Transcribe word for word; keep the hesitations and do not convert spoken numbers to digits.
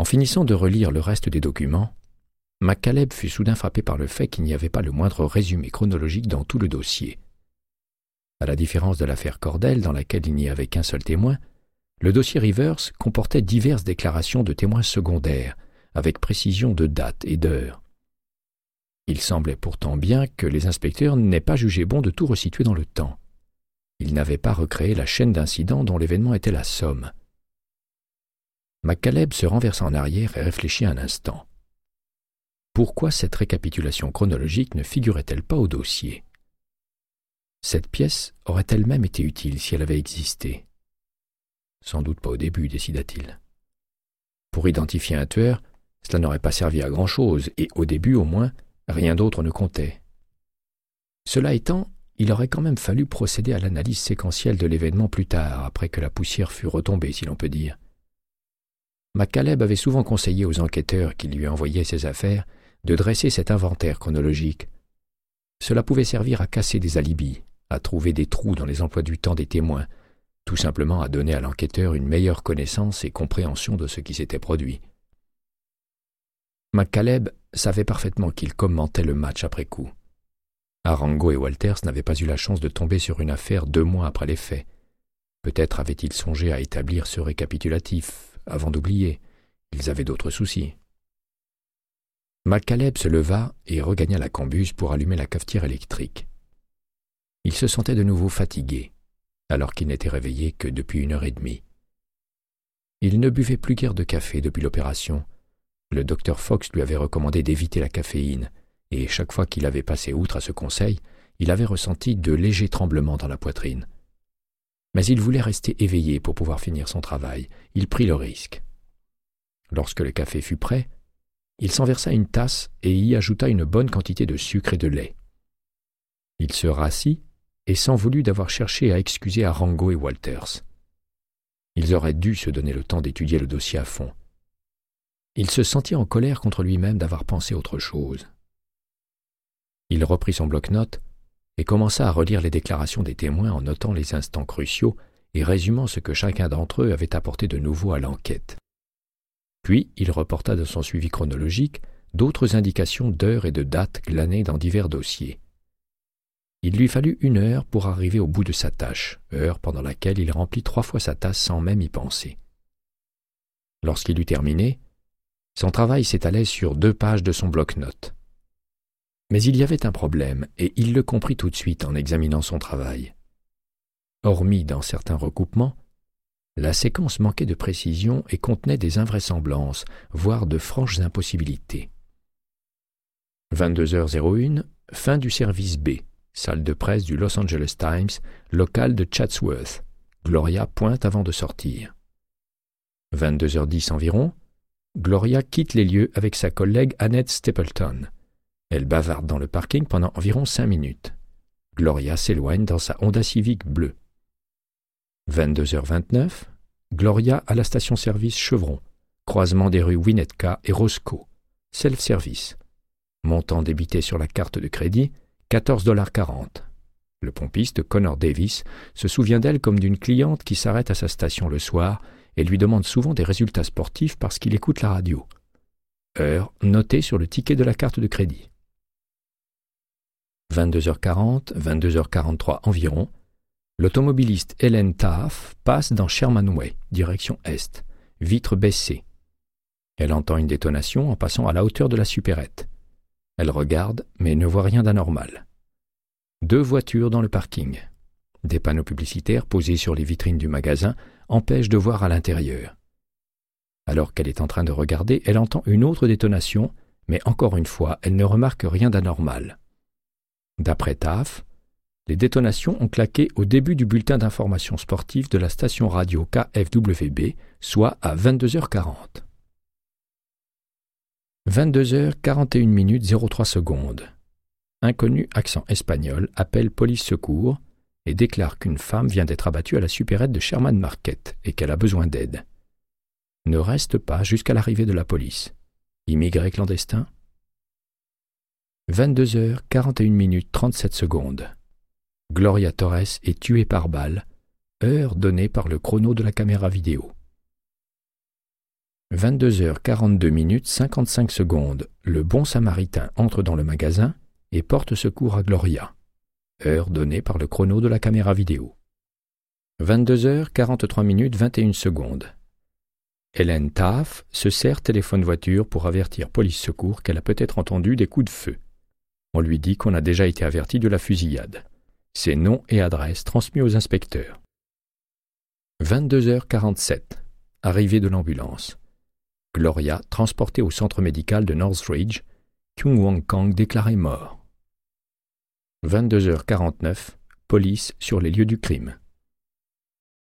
En finissant de relire le reste des documents, McCaleb fut soudain frappé par le fait qu'il n'y avait pas le moindre résumé chronologique dans tout le dossier. À la différence de l'affaire Cordell, dans laquelle il n'y avait qu'un seul témoin, le dossier Rivers comportait diverses déclarations de témoins secondaires, avec précision de date et d'heure. Il semblait pourtant bien que les inspecteurs n'aient pas jugé bon de tout resituer dans le temps. Ils n'avaient pas recréé la chaîne d'incidents dont l'événement était la somme. McCaleb se renversa en arrière et réfléchit un instant. Pourquoi cette récapitulation chronologique ne figurait-elle pas au dossier? Cette pièce aurait-elle même été utile si elle avait existé? Sans doute pas au début, décida-t-il. Pour identifier un tueur, cela n'aurait pas servi à grand-chose, et au début au moins, rien d'autre ne comptait. Cela étant, il aurait quand même fallu procéder à l'analyse séquentielle de l'événement plus tard, après que la poussière fût retombée, si l'on peut dire. McCaleb avait souvent conseillé aux enquêteurs qui lui envoyaient ses affaires de dresser cet inventaire chronologique. Cela pouvait servir à casser des alibis, à trouver des trous dans les emplois du temps des témoins, tout simplement à donner à l'enquêteur une meilleure connaissance et compréhension de ce qui s'était produit. McCaleb savait parfaitement qu'il commentait le match après coup. Arango et Walters n'avaient pas eu la chance de tomber sur une affaire deux mois après les faits. Peut-être avaient-ils songé à établir ce récapitulatif, avant d'oublier. Ils avaient d'autres soucis. McCaleb se leva et regagna la cambuse pour allumer la cafetière électrique. Il se sentait de nouveau fatigué, alors qu'il n'était réveillé que depuis une heure et demie. Il ne buvait plus guère de café depuis l'opération. Le docteur Fox lui avait recommandé d'éviter la caféine, et chaque fois qu'il avait passé outre à ce conseil, il avait ressenti de légers tremblements dans la poitrine. Mais il voulait rester éveillé pour pouvoir finir son travail. Il prit le risque. Lorsque le café fut prêt, il s'en versa une tasse et y ajouta une bonne quantité de sucre et de lait. Il se rassit et s'en voulut d'avoir cherché à excuser Arango et Walters. Ils auraient dû se donner le temps d'étudier le dossier à fond. Il se sentit en colère contre lui-même d'avoir pensé autre chose. Il reprit son bloc-notes et commença à relire les déclarations des témoins en notant les instants cruciaux et résumant ce que chacun d'entre eux avait apporté de nouveau à l'enquête. Puis il reporta dans son suivi chronologique d'autres indications d'heures et de dates glanées dans divers dossiers. Il lui fallut une heure pour arriver au bout de sa tâche, heure pendant laquelle il remplit trois fois sa tasse sans même y penser. Lorsqu'il eut terminé, son travail s'étalait sur deux pages de son bloc-notes. Mais il y avait un problème, et il le comprit tout de suite en examinant son travail. Hormis dans certains recoupements, la séquence manquait de précision et contenait des invraisemblances, voire de franches impossibilités. vingt-deux heures zéro une, fin du service B, salle de presse du Los Angeles Times, local de Chatsworth. Gloria pointe avant de sortir. vingt-deux heures dix environ, Gloria quitte les lieux avec sa collègue Annette Stapleton. Elle bavarde dans le parking pendant environ cinq minutes. Gloria s'éloigne dans sa Honda Civic bleue. vingt-deux heures vingt-neuf, Gloria à la station-service Chevron, croisement des rues Winnetka et Roscoe, self-service. Montant débité sur la carte de crédit, quatorze dollars quarante. Le pompiste, Connor Davis, se souvient d'elle comme d'une cliente qui s'arrête à sa station le soir et lui demande souvent des résultats sportifs parce qu'il écoute la radio. Heure notée sur le ticket de la carte de crédit. vingt-deux heures quarante, vingt-deux heures quarante-trois environ, l'automobiliste Helen Taaf passe dans Sherman Way, direction est, vitre baissée. Elle entend une détonation en passant à la hauteur de la supérette. Elle regarde, mais ne voit rien d'anormal. Deux voitures dans le parking. Des panneaux publicitaires posés sur les vitrines du magasin empêchent de voir à l'intérieur. Alors qu'elle est en train de regarder, elle entend une autre détonation, mais encore une fois, elle ne remarque rien d'anormal. D'après Taaf, les détonations ont claqué au début du bulletin d'information sportive de la station radio K F W B, soit à vingt-deux heures quarante. vingt-deux heures quarante et une minutes zéro trois secondes. Inconnu accent espagnol appelle police secours et déclare qu'une femme vient d'être abattue à la supérette de Sherman Market et qu'elle a besoin d'aide. Ne reste pas jusqu'à l'arrivée de la police. Immigré clandestin? vingt-deux heures quarante et une minutes trente-sept secondes. Gloria Torres est tuée par balle, heure donnée par le chrono de la caméra vidéo. vingt-deux heures quarante-deux minutes cinquante-cinq secondes. Le bon samaritain entre dans le magasin et porte secours à Gloria. Heure donnée par le chrono de la caméra vidéo. vingt-deux heures quarante-trois minutes vingt et une secondes. Hélène Taff se sert téléphone-voiture pour avertir police-secours qu'elle a peut-être entendu des coups de feu. On lui dit qu'on a déjà été averti de la fusillade. Ses noms et adresses transmis aux inspecteurs. vingt-deux heures quarante-sept. Arrivée de l'ambulance. Gloria transportée au centre médical de Northridge, Kyung Won Kang déclaré mort. vingt-deux heures quarante-neuf. Police sur les lieux du crime.